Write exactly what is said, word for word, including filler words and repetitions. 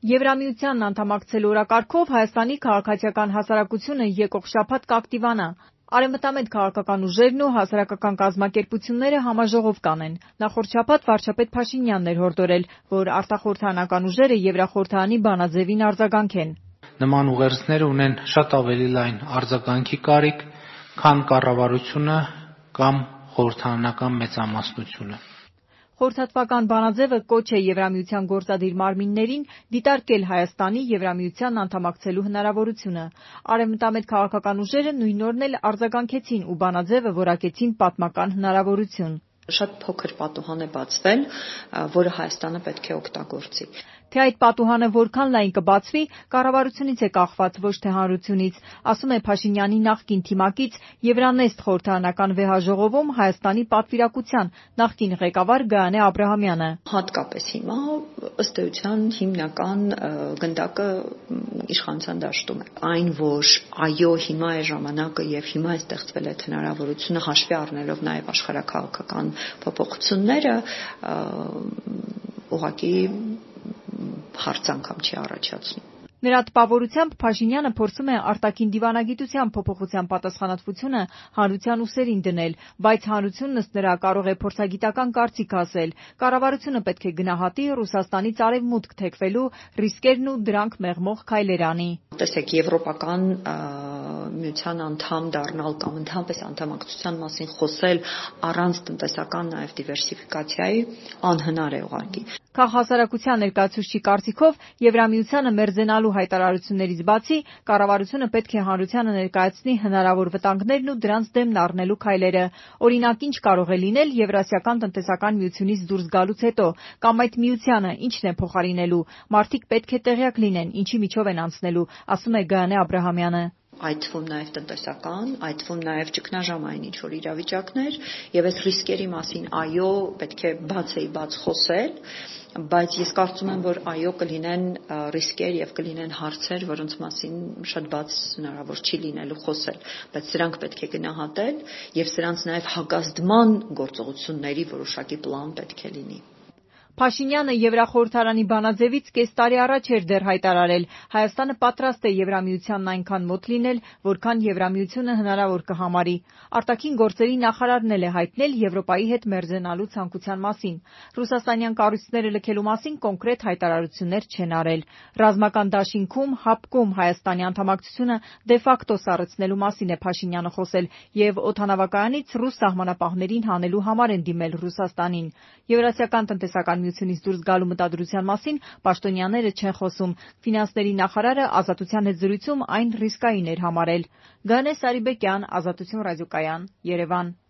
Եվրամիությանն անդամակցելու օրակարգով Հայաստանի քաղաքացիական հասարակությունը եկող շաբաթ կակտիվանա։ Արևմտամետ քաղաքական ուժերն ու հասարակական կազմակերպությունները համաժողով կանեն։ Նախորդ շաբաթ վարչապետ Փաշինյանն էր հորդորել, որ արտախորհրդարանական ուժերը Եվրախորհրդարանի բանաձևին արձագանքեն։ Նման ուղերձները ունեն շատ ավելի լայն արձագանքի կարիք, քան կառավարությունը կամ խորհրդարանական մեծամասնությունը։ Խորհրդատվական բանաձևը կոչ է Եվրամիության գործադիր մարմիններին դիտարկել Հայաստանի Եվրամիությանն անդամակցելու հնարավորությունը։ Արևմտամետ քաղաքական ուժերը նույն օրն էլ արձագանքեցին ու բանաձևը որակեցին պատմական հնարավորություն։ Շատ փոքր պատուհան է բացվել, որը Հայաստանը պետք է օգտագործի։ Թե այդ պատուհանը որքան լայն կբացվի, կառավարությունից է կախված, ոչ թե հանրությունից, ասում է Փաշինյանի նախկին թիմակից Եվրանեստ խորհրդարանական վեհաժողովում Հայաստանի պատվիրակության նախկին ղեկավար Գայանե Աբրահամյանը։ Հատկապես հիմա ըստ էության հիմնական գնդակը իշխանության դաշտում է։ Այն, որ այո, հիմա է ժամանակը եւ հիմա է ստեղծվել այդ հնարավորությունը հաշվի առնելով նաեւ աշխարհաքաղաքական փոփոխությունները, ուղղակի հարց անգամ չի առաջացնում։ Նրա տպավորությամբ Փաշինյանը փորձում է արտաքին դիվանագիտության փոփոխության պատասխանատվությունը հանրության ուսերին դնել, բայց հանրությունն ըստ նրա կարող է փորձագիտական կարծիք ասել։ Կառավարությունը պետք է գնահատի Ռուսաստանից արևմուտք թեքվելու ռիսկերն ու դրանք մեղմող քայլեր անի։ Տեսեք, եվրոպական միության անդամ դառնալ կամ ընդհանրապես անդամակցության մասին խոսել առանց տնտեսական նաև դիվերսիֆիկացիայի անհնար է ուղղակի։ Քաղհասարակության ներկայացուցչի կարծիքով Եվրամիությանը մերձենալու հայտարարություններից բացի կառավարությունը պետք է հանրությանը ներկայացնի հնարավոր վտանգներն ու դրանց դեմն առնելու քայլերը։ Օրինակ, ինչ կարող է լինել Եվրասիական տնտեսական միությունից դուրս գալուց հետո, կամ այդ միությանը ինչն է փոխարինելու։ Մարդիկ պետք է տեղյակ լինեն, ինչի միջով են անցնելու, ասում է Գայանե Աբրահամյանը։ Այդ թվում նաև տնտեսական, այդ թվում նաև ճգնաժամային ինչ-որ իրավիճակներ, եւ այս ռիսկերի մասին այո, պետք է բաց էի բաց խոսել, բայց ես կարծում եմ, որ այո կլինեն ռիսկեր եւ կլինեն հարցեր, որոնց մասին շատ բաց հնարավոր չի լինելու խոսել, բայց սրանք պետք է գնահատել եւ սրանց նաև հակազդման գործողությունների որոշակի պլան պետք է լինի։ Փաշինյանը Եվրախորհրդարանի բանաձևից կես տարի առաջ էր դեռ հայտարարել. Հայաստանը պատրաստ է Եվրամիությանն այնքան մոտ լինել, որքան Եվրամիությունը հնարավոր կհամարի։ Արտաքին գործերի նախարարն էլ է հայտնել Եվրոպայի հետ մերձենալու ցանկության մասին։ Ռուսաստանյան կառույցները լքելու մասին կոնկրետ հայտարարություններ չեն արել։ Ռազմական դաշինքում, հապկում Հայաստանի անդամակցությունը դե ֆակտո սառեցնելու մասին է Փաշինյանը խոսել եւ օդանավակայանից ռուս սահմանապահներին հանելու համար են դիմել Ռուսաստանին։ Եվրասիական տնտեսական միությունից դուրս գալու մտադրության մասին պաշտոնյաները չեն խոսում։ Ֆինանսների նախարարը Ազատության հետ զրույցում այն ռիսկային էր համարել։ Գայանե Սարիբեկյան, Ազատություն ռադիոկայան, Երևան։